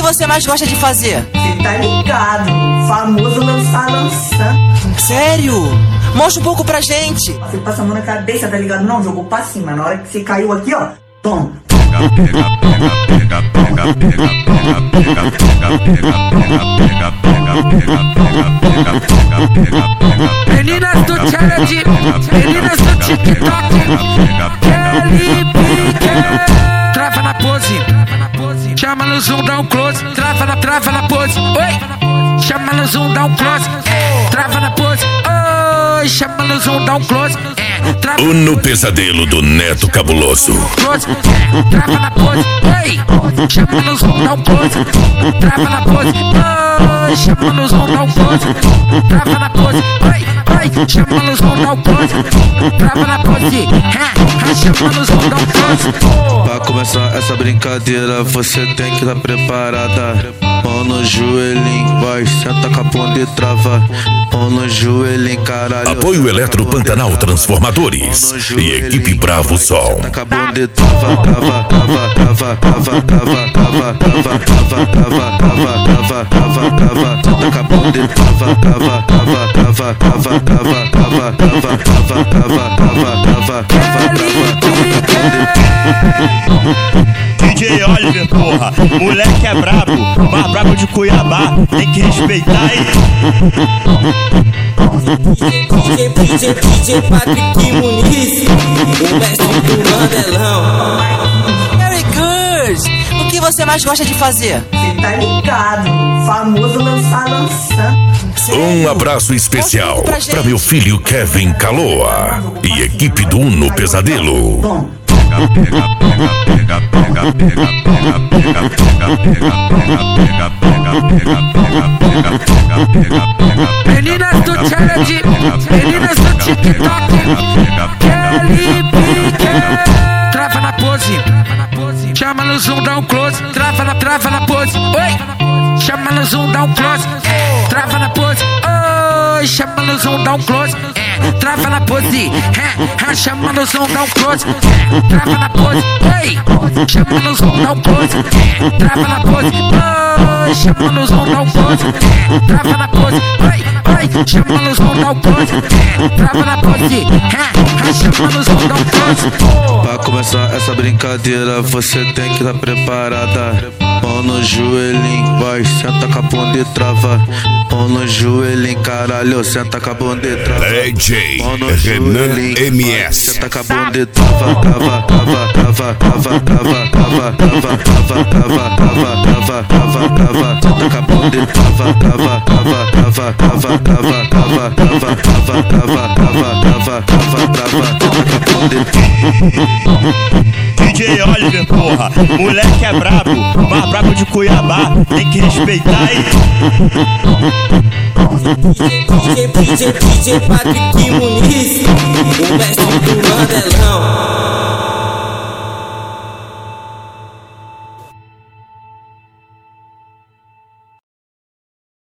você mais gosta de fazer? Cê tá ligado, famoso lançar. Sério? Mostra um pouco pra gente. Você passa a mão na cabeça, tá ligado? Não, jogou pra cima. Na hora que você caiu aqui, ó, toma. Meninas do challenge, meninas do TikTok, Kelly Pique. Trava na pose, chama no zoom, dá um close. Trava na pose, oi. Chama no zoom, dá um close. Trava na pose, oi. Chama no zoom, dá um close. No pesadelo do Neto Cabuloso. Close, trava na pose, oi. Chama no zoom, dá um close. Trava na pose, oi. Chama no zoom, dá um close. Trava na pose, oi. Chama no zoom, dá um close. Trava na pose, chama no zoom, dá um close. Pra começar essa brincadeira, você tem que estar preparada. Mão no joelhinho, vai, senta com a bunda e trava. Mão no joelhinho, caralho. Apoio Eletro Pantanal Transformadores e Equipe Bravo Sol. Senta com a bunda e trava, trava, trava, trava, trava, trava, trava, trava, trava, trava, trava, trava, trava, trava. Senta com a bunda e trava, trava, trava, trava, trava, trava, trava, trava, trava, trava, trava, trava, DJ Oliver, porra, moleque é brabo, mais brabo de Cuiabá, tem que respeitar aí. DJ Patrick Muniz, o mestre do Mandelão. Very good! O que você mais gosta de fazer? Cê tá ligado, famoso lançar. Um abraço especial pra meu filho Kevin Caloa e equipe do Uno Pesadelo. Toma. Meninas do challenge, meninas do TikTok, Kelly Pique. Trava na pose, chama no zoom, dá um close. Trava na pose, oi. Chama no zoom, dá um close. Trava na pose, oi. Chama no zoom, dá um close. Trava na pose, chama no zoom, dá um close. Trava na pose, oi. Chama no zoom, dá um close. Trava na pose, oi. Chama no zoom, dá um close. Trava na pose, oi. Chama no zoom, dá um close. Trava na pose, chama no zoom, dá um close. Pra começar essa brincadeira, você tem que estar preparada. Mão no joelhinho, vai, senta com a bunda e trava. Mão no joelhinho, caralho, senta com a bunda e trava. DJ Mão no Renan joelhinho, MS. senta com a bunda e trava, trava, trava, trava, trava, trava, trava, trava, trava, trava, trava, trava, trava, senta com a bunda e trava, trava, trava, trava, trava, trava, trava, trava, trava, trava, trava, trava, trava, senta com a bunda e DJ Oliver, porra, moleque é brabo, mais brabo de Cuiabá, tem que respeitar aí. DJ Patrick Muniz, o mestre do Mandelão.